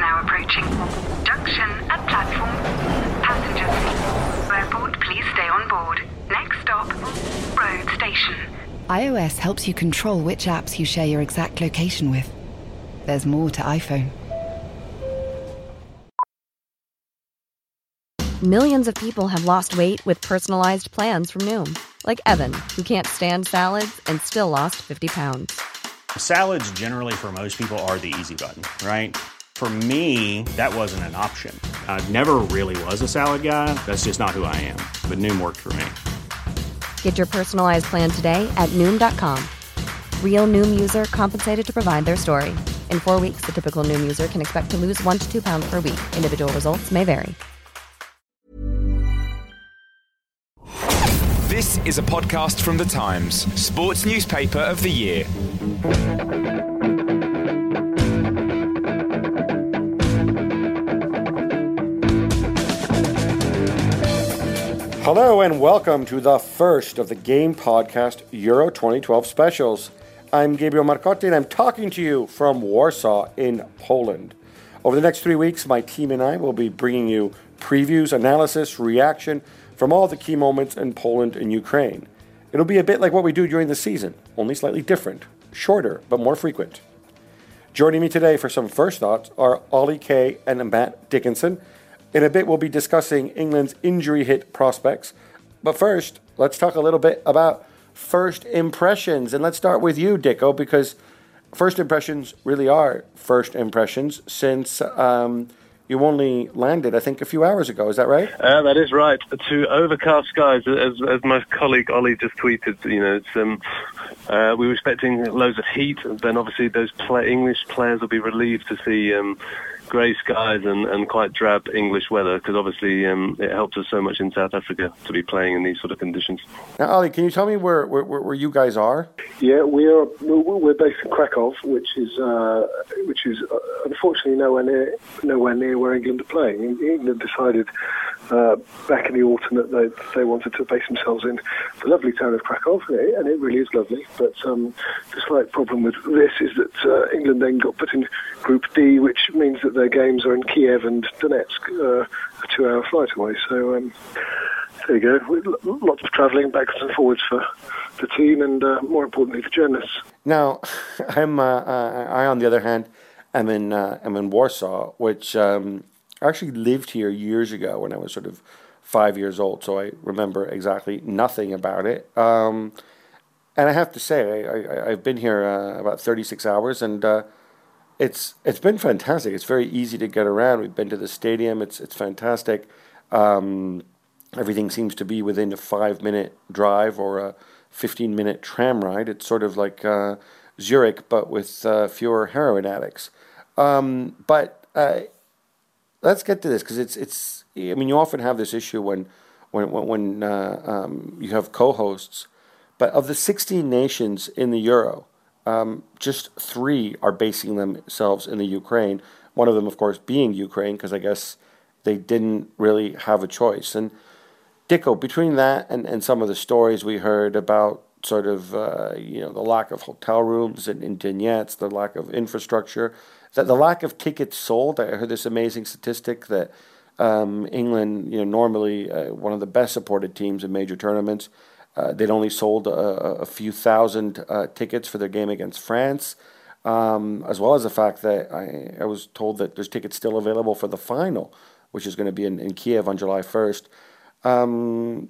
now approaching. Junction at platform. Passengers. Airport, please stay on board. Next stop, road station. iOS helps you control which apps you share your exact location with. There's more to iPhone. Millions of people have lost weight with personalized plans from Noom. Like Evan, who can't stand salads and still lost 50 pounds. Salads generally for most people are the easy button, right? For me, that wasn't an option. I never really was a salad guy. That's just not who I am. But Noom worked for me. Get your personalized plan today at Noom.com. Real Noom user compensated to provide their story. In 4 weeks, the typical Noom user can expect to lose 1 to 2 pounds per week. Individual results may vary. This is a podcast from The Times, sports newspaper of the year. Hello and welcome to the first of the Game Podcast Euro 2012 specials. I'm Gabriel Marcotti and I'm talking to you from Warsaw in Poland. Over the next 3 weeks, my team and I will be bringing you previews, analysis, reaction from all the key moments in Poland and Ukraine. It'll be a bit like what we do during the season, only slightly different, shorter, but more frequent. Joining me today for some first thoughts are Ollie Kay and Matt Dickinson. In a bit, we'll be discussing England's injury-hit prospects. But first, let's talk a little bit about first impressions. And let's start with you, Dicko, because first impressions really are first impressions since you only landed, I think, a few hours ago. Is that right? That is right. To overcast skies, as my colleague Ollie just tweeted, we were expecting loads of heat. Then obviously those English players will be relieved to see grey skies and quite drab English weather, because obviously it helps us so much in South Africa to be playing in these sort of conditions. Now, Ollie, can you tell me where you guys are? Yeah, we're based in Krakow, which is unfortunately nowhere near where England are playing. England decided back in the autumn that they wanted to base themselves in the lovely town of Krakow, and it really is lovely. But the slight problem with this is that England then got put in Group D, which means that their games are in Kiev and Donetsk, a 2-hour flight away. So there you go. Lots of travelling backwards and forwards for the team, and more importantly for journalists. Now, I on the other hand am in Warsaw, which I actually lived here years ago when I was sort of 5 years old, so I remember exactly nothing about it. And I have to say, I've been here about 36 hours, and it's been fantastic. It's very easy to get around. We've been to the stadium. It's fantastic. Everything seems to be within a 5-minute drive or a 15-minute tram ride. It's sort of like Zurich, but with fewer heroin addicts. But let's get to this, because it's. I mean, you often have this issue when you have co-hosts, but of the 16 nations in the Euro, just 3 are basing themselves in the Ukraine. One of them, of course, being Ukraine, because I guess they didn't really have a choice. And Dicko, between that and some of the stories we heard about sort of the lack of hotel rooms in Donetsk, the lack of infrastructure, the lack of tickets sold. I heard this amazing statistic that England, normally one of the best supported teams in major tournaments, they'd only sold a few thousand tickets for their game against France, as well as the fact that I was told that there's tickets still available for the final, which is going to be in Kiev on July 1st. Are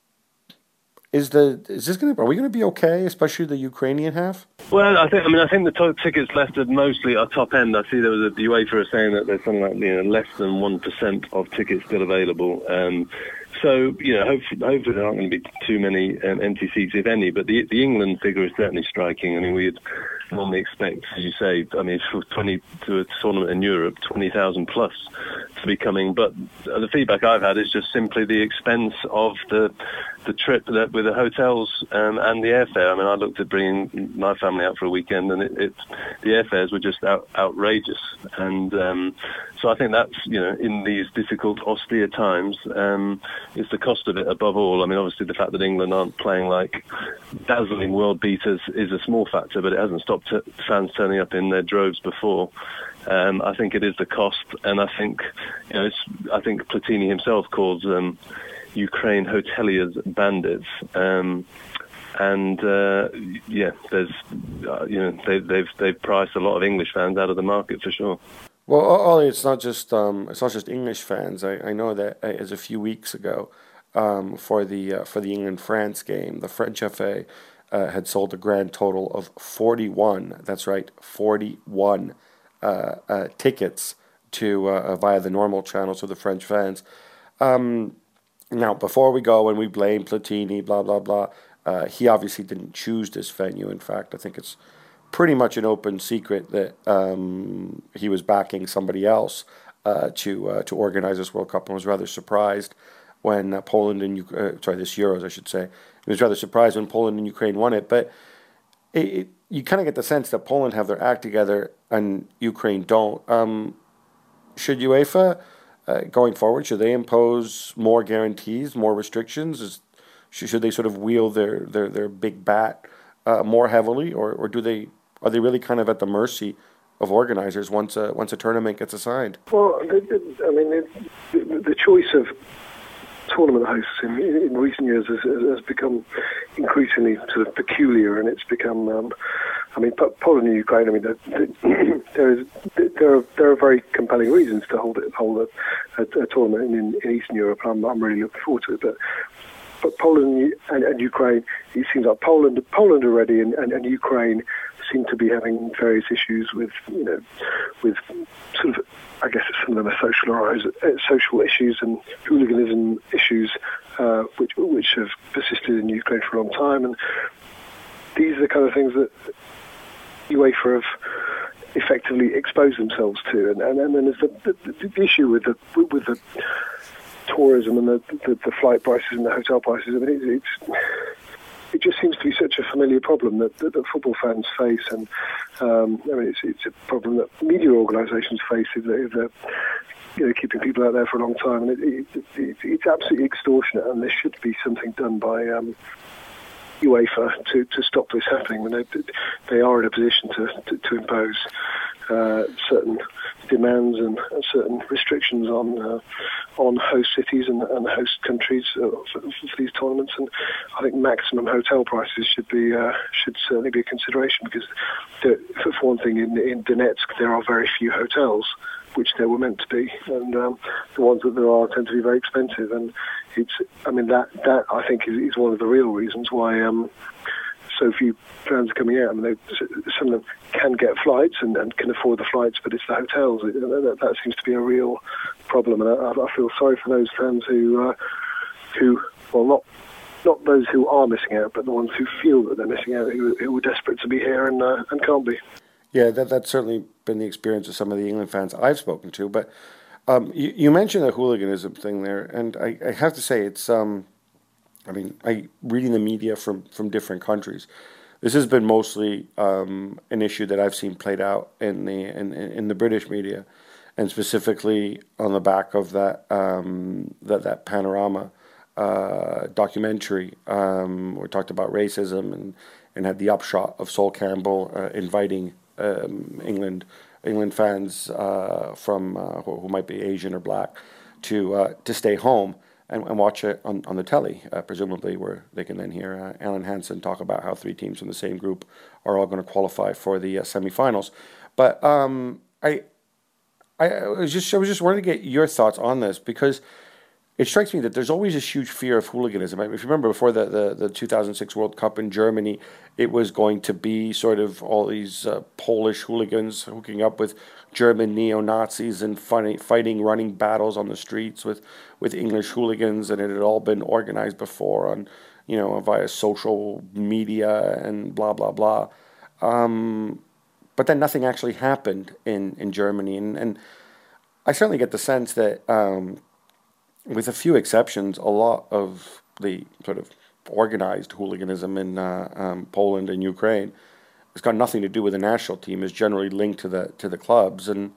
we going to be okay, especially the Ukrainian half? Well, I think the tickets left are mostly our top end. I see there was a UEFA saying that there's something like less than 1% of tickets still available. So hopefully there aren't going to be too many empty seats, if any. But the England figure is certainly striking. I mean, we'd normally expect, as you say, for to a tournament in Europe, 20,000 plus. to be coming, but the feedback I've had is just simply the expense of the trip with the hotels and the airfare. I mean, I looked at bringing my family out for a weekend, and the airfares were just outrageous. And so I think that's, in these difficult, austere times, it's the cost of it above all. I mean, obviously the fact that England aren't playing like dazzling world beaters is a small factor, but it hasn't stopped fans turning up in their droves before. I think it is the cost, and I think I think Platini himself calls Ukraine hoteliers bandits, there's they've priced a lot of English fans out of the market for sure. Well, Ollie, it's not just English fans. I know that as a few weeks ago, for the England-France game, the French FA had sold a grand total of 41. That's right, 41 tickets to via the normal channels of the French fans. Now, before we go and we blame Platini, blah blah blah, he obviously didn't choose this venue. In fact, I think it's pretty much an open secret that he was backing somebody else to organize this World Cup, and was rather surprised when Poland and this Euros, I should say. He was rather surprised when Poland and Ukraine won it, but you kind of get the sense that Poland have their act together and Ukraine don't. Should UEFA, going forward, should they impose more guarantees, more restrictions? Should they sort of wield their big bat more heavily, or are they really kind of at the mercy of organizers once a tournament gets assigned? Well, the choice of tournament hosts in recent years has become increasingly sort of peculiar, and it's become. Poland and Ukraine. There are very compelling reasons to hold a tournament in Eastern Europe. I'm really looking forward to it, but Poland and Ukraine, it seems like Poland are ready, and Ukraine seem to be having various issues with sort of, I guess some of them are social issues and hooliganism issues, which have persisted in Ukraine for a long time, and these are the kind of things that UEFA have effectively exposed themselves to, and then there's the issue with the tourism and the flight prices and the hotel prices. I mean, it just seems to be such a familiar problem that football fans face, and it's a problem that media organisations face if they're keeping people out there for a long time, and it's absolutely extortionate, and there should be something done by UEFA to stop this happening. When they are in a position to impose certain demands and certain restrictions on host cities and host countries for these tournaments, and I think maximum hotel prices should certainly be a consideration, because for one thing, in Donetsk there are very few hotels, which there were meant to be, and the ones that there are tend to be very expensive, and that I think is one of the real reasons why so few fans are coming out. I mean, some of them can get flights and can afford the flights, but it's the hotels that seems to be a real problem, and I feel sorry for those fans who not those who are missing out, but the ones who feel that they're missing out, who are desperate to be here and can't be. Yeah, that's certainly been the experience of some of the England fans I've spoken to. But you mentioned the hooliganism thing there, and I have to say it's reading the media from different countries, this has been mostly an issue that I've seen played out in the British media, and specifically on the back of that Panorama documentary, where it talked about racism and had the upshot of Sol Campbell inviting England fans from who might be Asian or black to stay home and watch it on the telly, presumably where they can then hear Alan Hansen talk about how three teams from the same group are all going to qualify for the semifinals. But I was just wanting to get your thoughts on this, because it strikes me that there's always this huge fear of hooliganism. If you remember before the 2006 World Cup in Germany, it was going to be sort of all these Polish hooligans hooking up with German neo-Nazis and fighting running battles on the streets with English hooligans, and it had all been organized before on, via social media and blah, blah, blah. But then nothing actually happened in Germany. And I certainly get the sense that, with a few exceptions, a lot of the sort of organized hooliganism in Poland and Ukraine has got nothing to do with the national team. Is generally linked to the clubs. And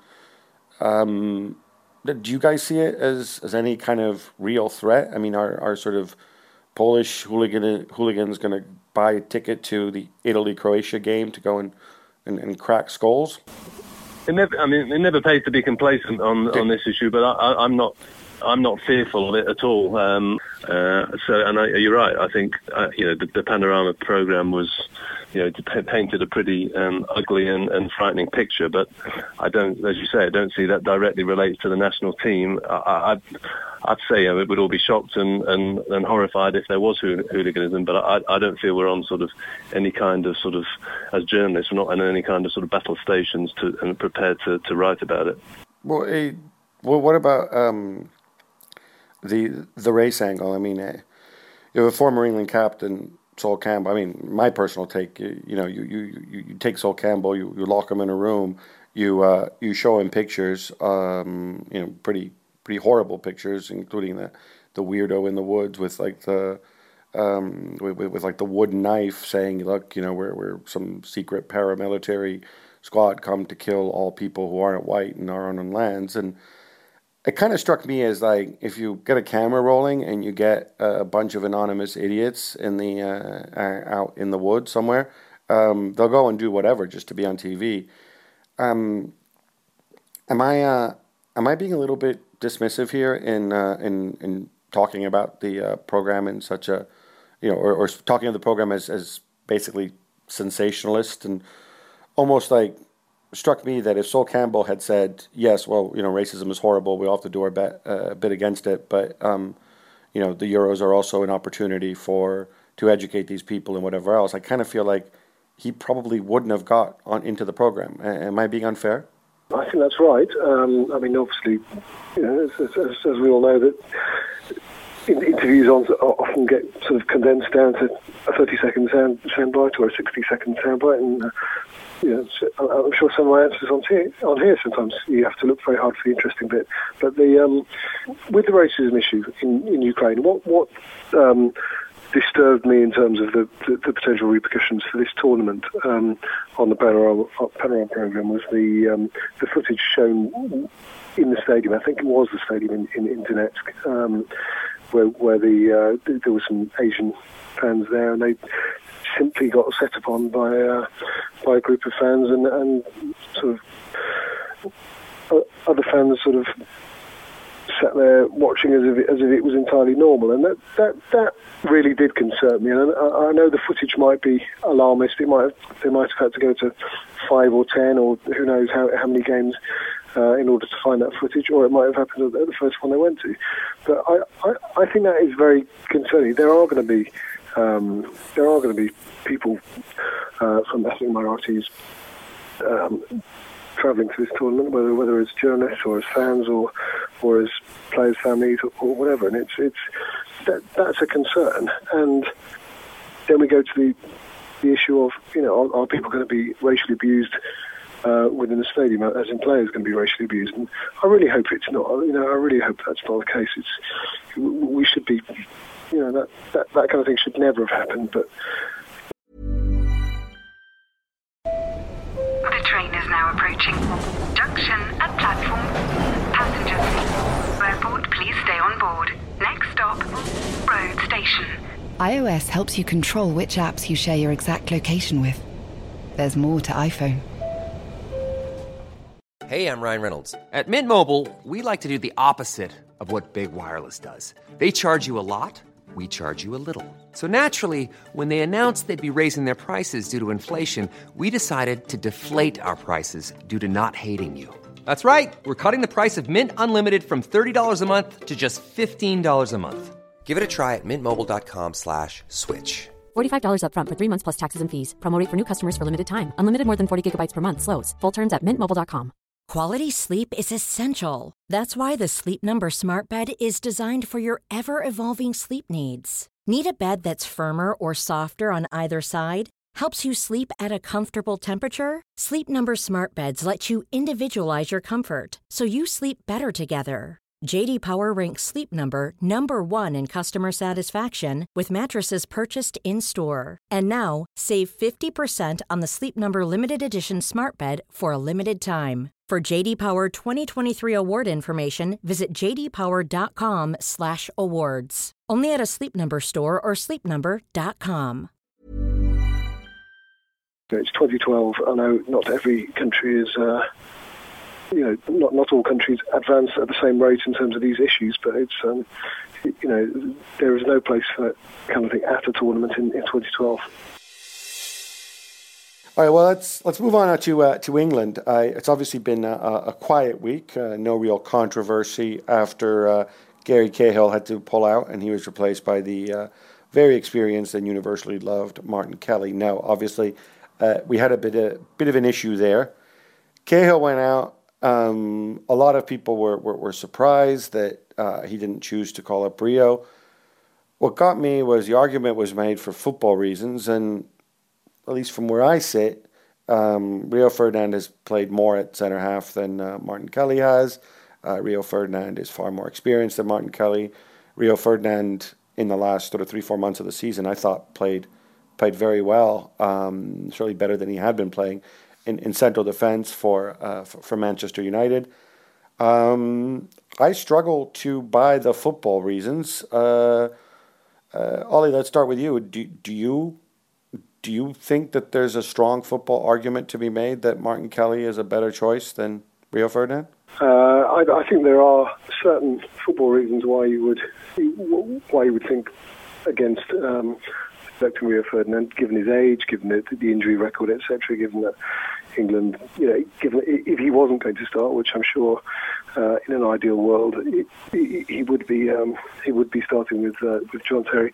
do you guys see it as any kind of real threat? I mean, are sort of Polish hooligans going to buy a ticket to the Italy-Croatia game to go and crack skulls? It never pays to be complacent on this issue, but I'm not fearful of it at all. You're right. I think the Panorama program was, painted a pretty ugly and frightening picture. But I don't, as you say, I don't see that directly relates to the national team. I'd say it would all be shocked and horrified if there was hooliganism, but I don't feel we're on sort of any kind of sort of, as journalists, we're not on any kind of sort of battle stations and prepared to write about it. Well, what about the race angle? I mean, you have a former England captain, Sol Campbell. I mean, my personal take, you take Sol Campbell, you lock him in a room, you show him pictures, pretty horrible pictures, including the weirdo in the woods with like the with like the wooden knife, saying, "Look, we're some secret paramilitary squad come to kill all people who aren't white and are on lands." And it kind of struck me as like, if you get a camera rolling and you get a bunch of anonymous idiots in the out in the woods somewhere, they'll go and do whatever just to be on TV. Am I being a little bit dismissive here in talking about the program in such a, or talking of the program as basically sensationalist, and almost like struck me that if Sol Campbell had said, yes, well, racism is horrible, we all have to do our bit against it, but the Euros are also an opportunity to educate these people and whatever else, I kind of feel like he probably wouldn't have got into the program. Am I being unfair? I think that's right. Obviously, as we all know, that interviews often get sort of condensed down to a 30-second soundbite or a 60-second soundbite, and I'm sure some of my answers on here sometimes you have to look very hard for the interesting bit. But with the racism issue in Ukraine, what disturbed me in terms of the potential repercussions for this tournament on the Panorama program was the footage shown in the stadium. I think it was the stadium in Donetsk, where there were some Asian fans there, and they simply got set upon by a group of fans, and sort of other fans sort of sat there watching as if it was entirely normal, and that really did concern me. And I know the footage might be alarmist. They might have had to go to 5 or 10 or who knows how many games in order to find that footage, or it might have happened at the first one they went to. But I think that is very concerning. There are going to be people from ethnic minorities travelling to this tournament, whether it's journalists or as fans or as players' families or whatever, and that's a concern. And then we go to the issue of are people going to be racially abused within the stadium, as in players going to be racially abused? And I really hope it's not. I really hope that's not the case. We should be, that kind of thing should never have happened. But the train is now approaching junction at platform. Passengers, airport, please stay on board. Next stop, road station. iOS helps you control which apps you share your exact location with. There's more to iPhone. Hey, I'm Ryan Reynolds. At Mint Mobile, we like to do the opposite of what Big Wireless does. They charge you a lot, we charge you a little. So naturally, when they announced they'd be raising their prices due to inflation, we decided to deflate our prices due to not hating you. That's right. We're cutting the price of Mint Unlimited from $30 a month to just $15 a month. Give it a try at mintmobile.com/switch. $45 up front for 3 months plus taxes and fees. Promo rate for new customers for limited time. Unlimited more than 40 gigabytes per month slows. Full terms at mintmobile.com. Quality sleep is essential. That's why the Sleep Number Smart Bed is designed for your ever-evolving sleep needs. Need a bed that's firmer or softer on either side? helps you sleep at a comfortable temperature? Sleep Number Smart Beds let you individualize your comfort so you sleep better together. J.D. Power ranks Sleep Number number 1 in customer satisfaction with mattresses purchased in-store. And now, save 50% on the Sleep Number Limited Edition Smart Bed for a limited time. For J.D. Power 2023 award information, visit jdpower.com/awards. Only at a Sleep Number store or sleepnumber.com. It's 2012. I know not every country is... not all countries advance at the same rate in terms of these issues, but it's, there is no place for that kind of thing at a tournament in 2012. All right, well, let's move on to England. It's obviously been a quiet week, no real controversy after Gary Cahill had to pull out, and he was replaced by the very experienced and universally loved Martin Kelly. Now, obviously, we had a bit of an issue there. Cahill went out. A lot of people were surprised that he didn't choose to call up Rio. What got me was the argument was made for football reasons, and at least from where I sit, Rio Ferdinand has played more at centre half than Martin Kelly has. Rio Ferdinand is far more experienced than Martin Kelly. Rio Ferdinand, in the last sort of 3-4 months of the season, I thought played very well, certainly better than he had been playing in central defence for Manchester United. I struggle to buy the football reasons. Ollie, let's start with you. Do you think that there's a strong football argument to be made that Martin Kelly is a better choice than Rio Ferdinand? I think there are certain football reasons why you would think against selecting Rio Ferdinand, given his age, given the injury record, etc., given that England, given if he wasn't going to start, which I'm sure in an ideal world he would be starting with John Terry.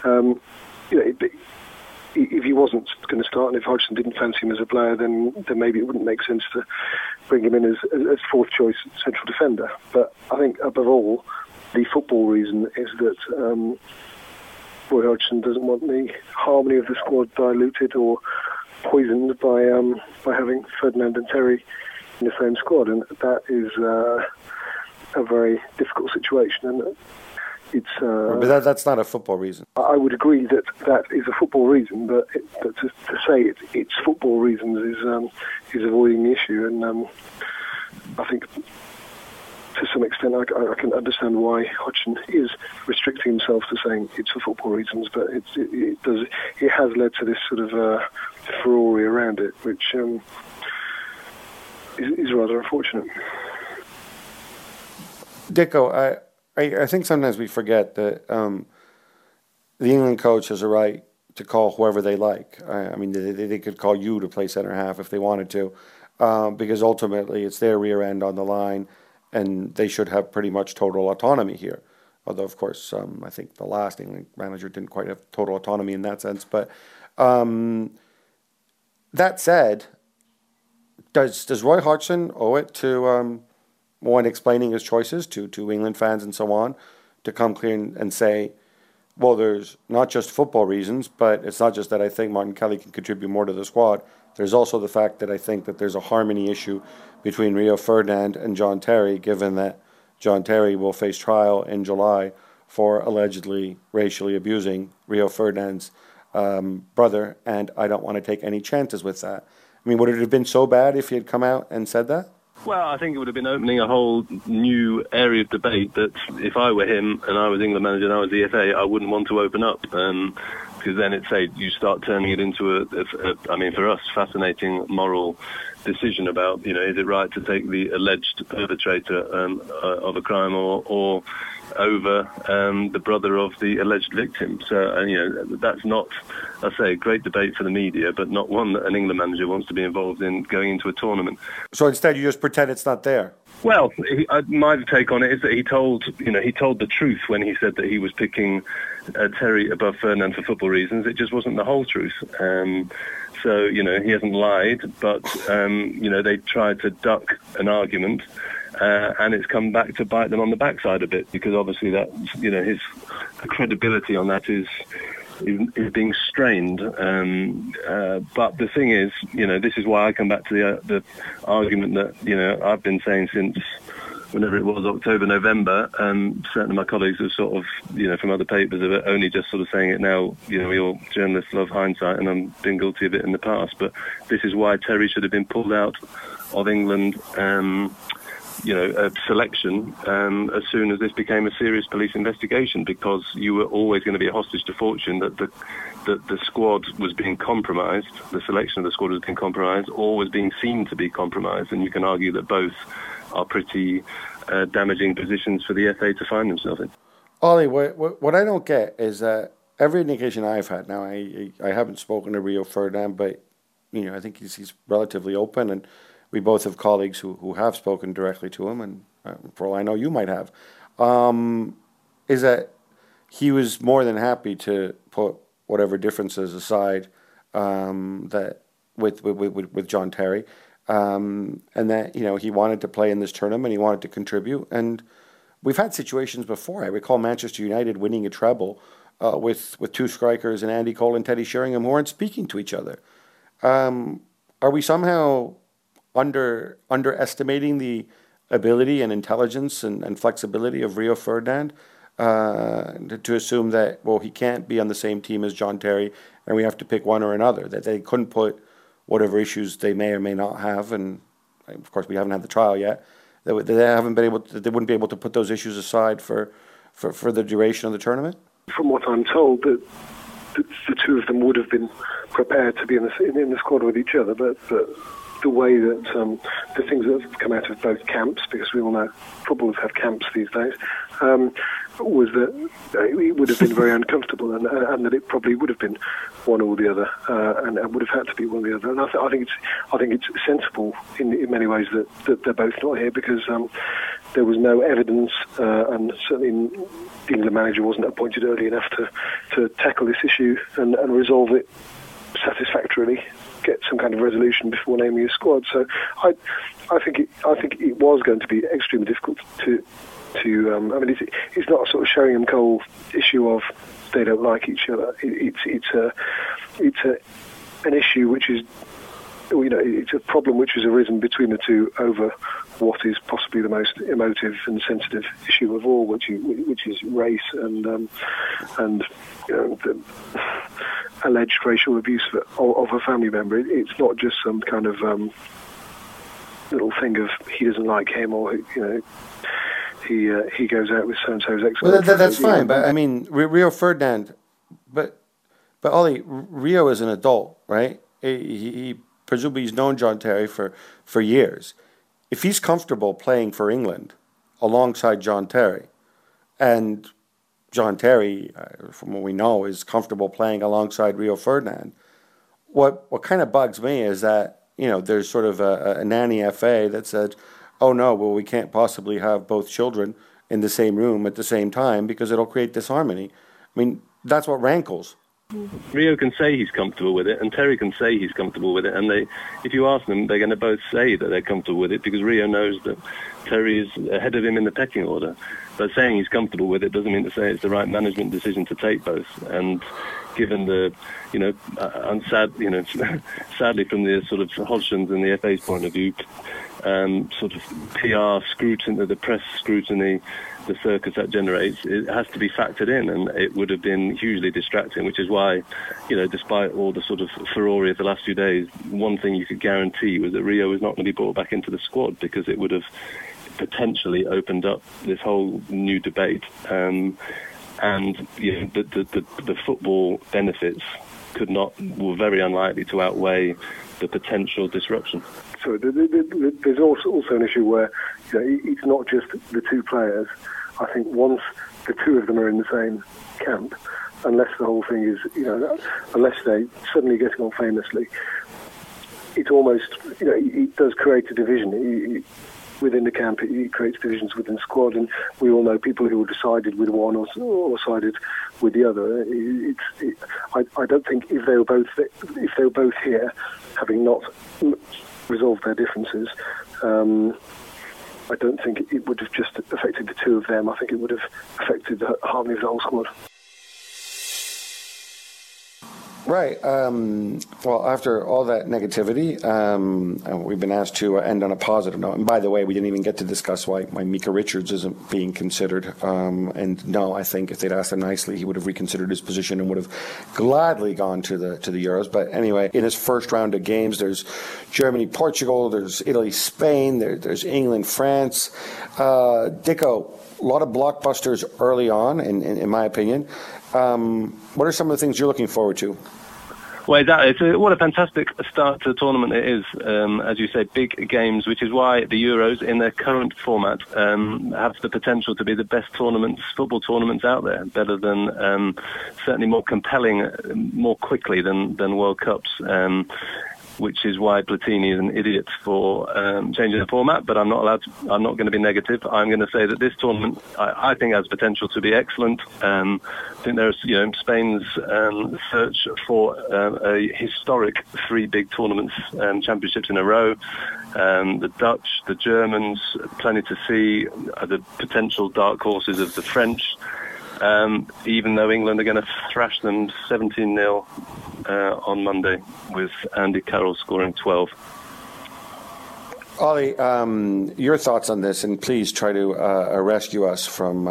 If he wasn't going to start, and if Hodgson didn't fancy him as a player, then maybe it wouldn't make sense to bring him in as fourth choice central defender. But I think above all, the football reason is that Roy Hodgson doesn't want the harmony of the squad diluted or poisoned by having Ferdinand and Terry in the same squad, and that is a very difficult situation. And but that's not a football reason. I would agree that is a football reason, but to say it's football reasons is avoiding the issue, and I think to some extent I can understand why Hodgson is restricting himself to saying it's for football reasons, but it has led to this sort of furore around it, which is rather unfortunate. Dicko, I think sometimes we forget that the England coach has a right to call whoever they like. I mean, they could call you to play centre half if they wanted to, because ultimately it's their rear end on the line, and they should have pretty much total autonomy here. Although, of course, I think the last England manager didn't quite have total autonomy in that sense. But that said, does Roy Hodgson owe it to when explaining his choices to England fans and so on, to come clear and say, well, there's not just football reasons, but it's not just that I think Martin Kelly can contribute more to the squad. There's also the fact that I think that there's a harmony issue between Rio Ferdinand and John Terry, given that John Terry will face trial in July for allegedly racially abusing Rio Ferdinand's brother, and I don't want to take any chances with that. I mean, would it have been so bad if he had come out and said that? Well, I think it would have been opening a whole new area of debate that if I were him and I was England manager and I was the FA, I wouldn't want to open up. Because then you start turning it into I mean, for us, fascinating moral decision about, is it right to take the alleged perpetrator of a crime or over the brother of the alleged victim. So, that's not, I say, a great debate for the media, but not one that an England manager wants to be involved in going into a tournament. So instead you just pretend it's not there? Well, my take on it is that he told the truth when he said that he was picking Terry above Ferdinand for football reasons. It just wasn't the whole truth. So, he hasn't lied, but, they tried to duck an argument. And it's come back to bite them on the backside a bit, because obviously that, his credibility on that is is being strained. But the thing is, this is why I come back to the argument that I've been saying since whenever it was, October, November, and certain of my colleagues have sort of, from other papers, have only just sort of saying it now. We all journalists love hindsight, and I've been guilty of it in the past. But this is why Terry should have been pulled out of England, selection as soon as this became a serious police investigation, because you were always going to be a hostage to fortune that the squad was being compromised, the selection of the squad was being compromised, or was being seen to be compromised, and you can argue that both are pretty damaging positions for the FA to find themselves in. Ollie, what I don't get is that every indication I've had, now I haven't spoken to Rio Ferdinand, but I think he's relatively open, and we both have colleagues who have spoken directly to him, and for all I know, you might have, is that he was more than happy to put whatever differences aside that with John Terry, and that he wanted to play in this tournament, he wanted to contribute, and we've had situations before. I recall Manchester United winning a treble with two strikers and Andy Cole and Teddy Sheringham who weren't speaking to each other. Are we somehow underestimating the ability and intelligence and flexibility of Rio Ferdinand to assume that, he can't be on the same team as John Terry and we have to pick one or another, that they couldn't put whatever issues they may or may not have, and of course we haven't had the trial yet, they wouldn't be able to put those issues aside for the duration of the tournament? From what I'm told, that the two of them would have been prepared to be in the squad with each other, but the way that the things that have come out of both camps, because we all know footballers have camps these days, was that it would have been very uncomfortable, and that it probably would have been one or the other, and would have had to be one or the other. And I think it's sensible in many ways that they're both not here, because there was no evidence, and certainly the England manager wasn't appointed early enough to tackle this issue and resolve it satisfactorily, get some kind of resolution before naming a squad. So I think it was going to be extremely difficult to it's not a sort of Sheringham Cole issue of they don't like each other. It's an issue which is, it's a problem which has arisen between the two over what is possibly the most emotive and sensitive issue of all, which is race and the alleged racial abuse of a family member. It's not just some kind of little thing of he doesn't like him, or he goes out with so-and-so's ex. Well, that's fine, but I mean, Rio Ferdinand, but Ollie, Rio is an adult, right? He presumably he's known John Terry for years. If he's comfortable playing for England alongside John Terry, and John Terry, from what we know, is comfortable playing alongside Rio Ferdinand, what kind of bugs me is that, there's sort of a nanny FA that said, oh no, well, we can't possibly have both children in the same room at the same time because it'll create disharmony. I mean, that's what rankles. Rio can say he's comfortable with it, and Terry can say he's comfortable with it, and if you ask them, they're going to both say that they're comfortable with it, because Rio knows that Terry is ahead of him in the pecking order. But saying he's comfortable with it doesn't mean to say it's the right management decision to take both. And given the, sadly from the sort of Hodgson's and the FA's point of view, sort of PR scrutiny, the press scrutiny, the circus that generates, it has to be factored in, and it would have been hugely distracting, which is why, despite all the sort of furore of the last few days, one thing you could guarantee was that Rio was not going to be brought back into the squad, because it would have potentially opened up this whole new debate, and the football benefits were very unlikely to outweigh the potential disruption. So there's also an issue where it's not just the two players. I think once the two of them are in the same camp, unless the whole thing is, unless they suddenly getting on famously, it almost, it does create a division. Within the camp, it creates divisions within the squad, and we all know people who decided with one or sided with the other. I don't think if they were both here, having not resolved their differences, I don't think it would have just affected the two of them. I think it would have affected the harmony of the whole squad. Right. Well, after all that negativity, we've been asked to end on a positive note. And by the way, we didn't even get to discuss why Micah Richards isn't being considered. And no, I think if they'd asked him nicely, he would have reconsidered his position and would have gladly gone to the Euros. But anyway, in his first round of games, there's Germany, Portugal, there's Italy, Spain, there's England, France. Dicko, a lot of blockbusters early on, in my opinion. What are some of the things you're looking forward to? Well, exactly. What a fantastic start to the tournament it is. As you say, big games, which is why the Euros, in their current format, have the potential to be the best football tournaments out there. Better than, certainly more compelling, more quickly than World Cups. Which is why Platini is an idiot for changing the format. But I'm not going to be negative. I'm going to say that this tournament, I think, has potential to be excellent. I think there's, Spain's search for a historic 3 big tournaments, championships in a row. The Dutch, the Germans, plenty to see. The potential dark horses of the French. Even though England are going to thrash them 17-0 on Monday, with Andy Carroll scoring 12. Ollie, your thoughts on this, and please try to rescue us from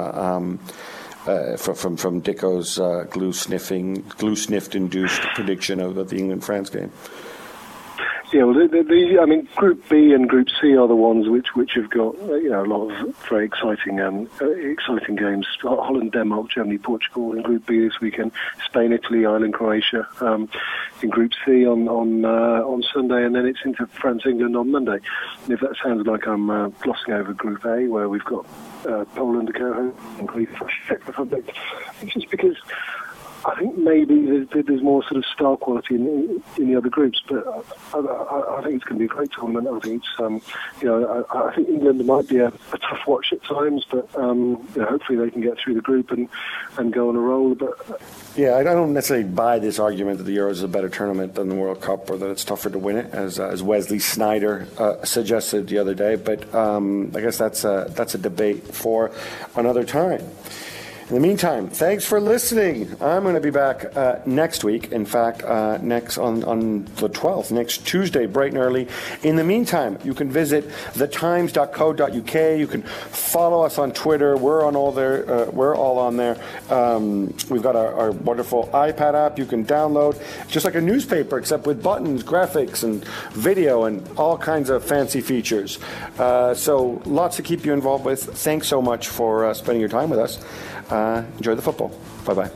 Dicko's glue-sniffed-induced prediction of the England-France game. Yeah, well, Group B and Group C are the ones which have got a lot of very exciting games. Holland, Denmark, Germany, Portugal in Group B this weekend. Spain, Italy, Ireland, Croatia in Group C on Sunday, and then it's into France, England on Monday. And if that sounds like I'm glossing over Group A, where we've got Poland to go home and Greece, Czech Republic, it's just because I think maybe there's more sort of star quality in the other groups, but I think it's going to be a great tournament. I think it's I think England might be a tough watch at times, but hopefully they can get through the group and go on a roll. But yeah, I don't necessarily buy this argument that the Euros is a better tournament than the World Cup, or that it's tougher to win it, as Wesley Sneijder suggested the other day. But I guess that's a debate for another time. In the meantime, thanks for listening. I'm going to be back next week. In fact, next on the 12th, next Tuesday, bright and early. In the meantime, you can visit thetimes.co.uk. You can follow us on Twitter. We're on all there. We're all on there. We've got our wonderful iPad app you can download, just like a newspaper, except with buttons, graphics, and video, and all kinds of fancy features. So lots to keep you involved with. Thanks so much for spending your time with us. Enjoy the football. Bye-bye.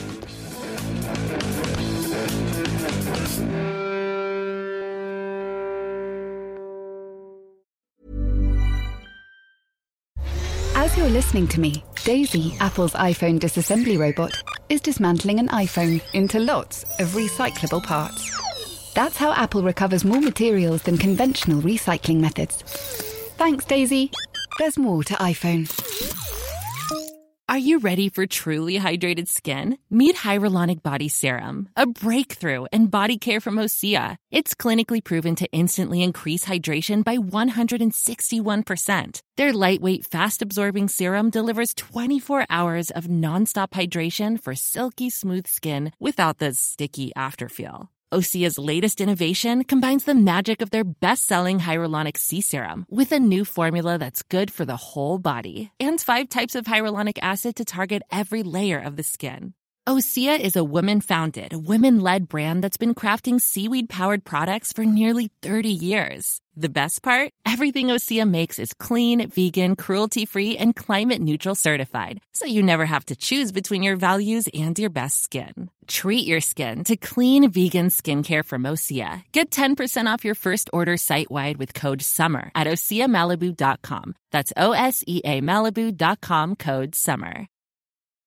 As you're listening to me, Daisy, Apple's iPhone disassembly robot, is dismantling an iPhone into lots of recyclable parts. That's how Apple recovers more materials than conventional recycling methods. Thanks, Daisy. There's more to iPhone. Are you ready for truly hydrated skin? Meet Hyaluronic Body Serum, a breakthrough in body care from Osea. It's clinically proven to instantly increase hydration by 161%. Their lightweight, fast-absorbing serum delivers 24 hours of nonstop hydration for silky smooth skin without the sticky afterfeel. Osea's latest innovation combines the magic of their best-selling Hyaluronic Sea Serum with a new formula that's good for the whole body and 5 types of hyaluronic acid to target every layer of the skin. Osea is a women-founded, women-led brand that's been crafting seaweed-powered products for nearly 30 years. The best part? Everything Osea makes is clean, vegan, cruelty-free, and climate-neutral certified, so you never have to choose between your values and your best skin. Treat your skin to clean, vegan skincare from Osea. Get 10% off your first order site-wide with code SUMMER at OseaMalibu.com. That's OSEAMalibu.com, code SUMMER.